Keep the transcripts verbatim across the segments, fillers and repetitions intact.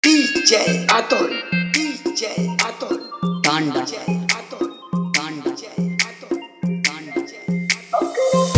D J Atul, D J Atul, Tanda, D J Atul, Tanda, D J Atul, Tanda. D J Atul.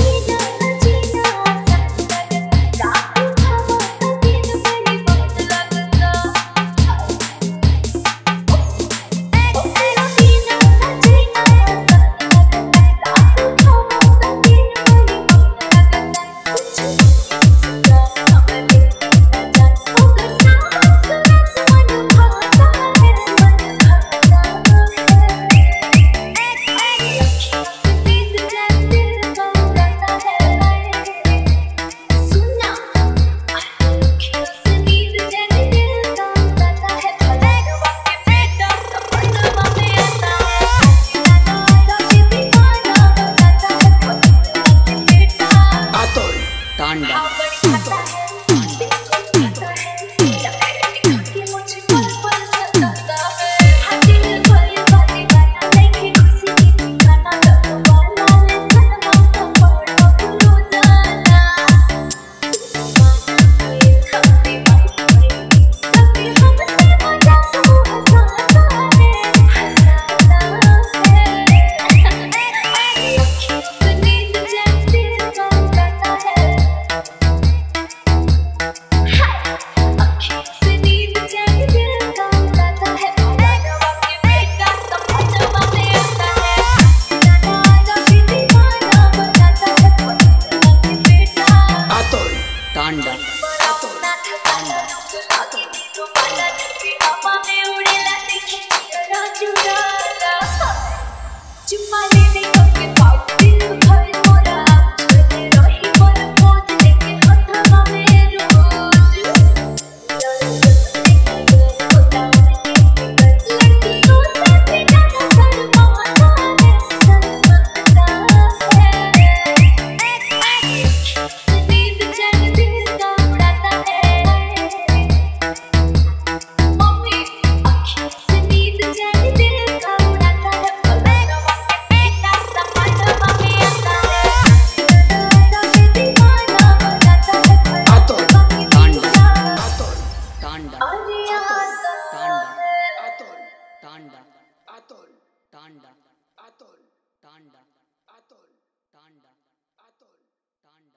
Tanda, Tanda, चुम्मा लेने कब पाँव दिल भर मोरा चले रही पर मोज लेके हथवा में रोज होता लड़कियों से भी ज्यादा शर्माता है शर्माता है नींद चैन दिल का उड़ाता है मम्मी अखियों से नींद चैन दिल का उड़ाता है पलकवा के बेटा सपनवा में आता है रात दीवाना बनाता है Atul, Tanda, Atul, Tanda, अरे आता Tanda, Atul, Tanda, Atul, Tanda, Atul, Tanda, Atul, Tanda, Atul. Tanda.